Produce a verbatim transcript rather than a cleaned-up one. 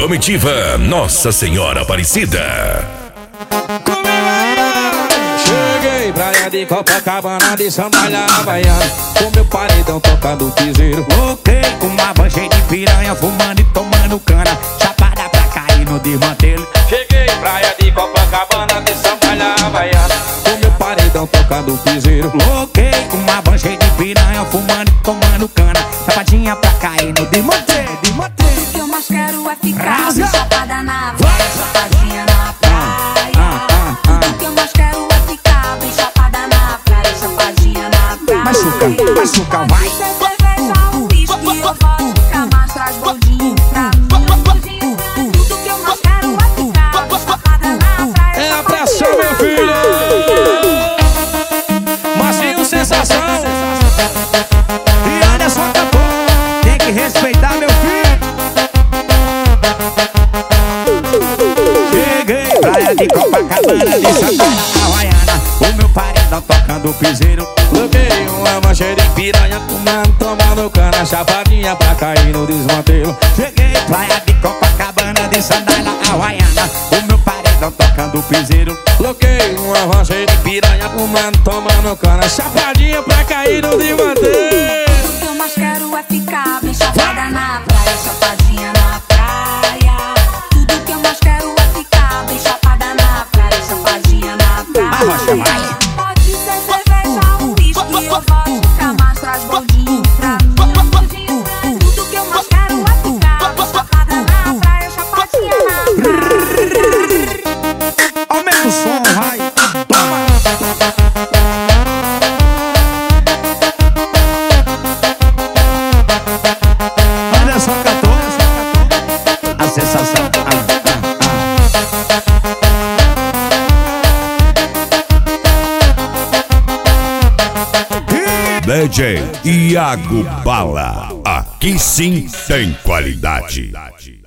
Comitiva Nossa Senhora Aparecida. Cheguei, praia de Copacabana, de sandália havaiana, com meu paredão tocando piseiro. Voltei com uma van cheia de piranha, fumando e tomando cana, chapada pra cair no desmantelo. Cheguei, praia de Copacabana, de sandália havaiana, com meu paredão tocando piseiro. Voltei com uma van cheia de piranha, fumando e tomando cana, chapadinha pra cair no desmantelo. O que eu mais quero é ficar bem chapada na praia, chapadinha na praia. Tudo que eu mais quero é ficar bem chapada na praia, chapadinha na praia. Machuca, machuca, vai. Se você cerveja, um whisky, eu vodka, mas traz gordinho pra mim. Tudo que eu mais quero é ficar bem chapada na praia. É a pressão, meu filho. Marcinho Sensação E olha só, acabou. Tem que respeitar, meu filho. Cheguei, praia de Copacabana, de sandália havaiana, o meu paredão tocando piseiro. Coloquei uma mancha de piranha, comendo, tomando cana, chapadinha pra cair no desmantelo. Cheguei, praia de Copacabana, de sandália havaiana, o meu paredão tocando piseiro. Coloquei uma mancha de piranha, comendo, tomando cana, chapadinha pra cair no desmantelo. O que eu mais quero é ficar bem chapada na praia, chapadinha na praia. Tudo que eu mais quero é ficar bem chapada na praia, chapadinha na praia. Arrocha, vai. Pode ser cerveja, um whisky, eu vodka, mas traz gordinho pra mim. Tudo que eu mais quero é ficar bem chapada na praia, chapadinha na praia. Aumenta o som, vai. Toma. Olha só, cantor, a sensação. Ah, ah, ah. D J Iago Bala. Aqui sim tem qualidade.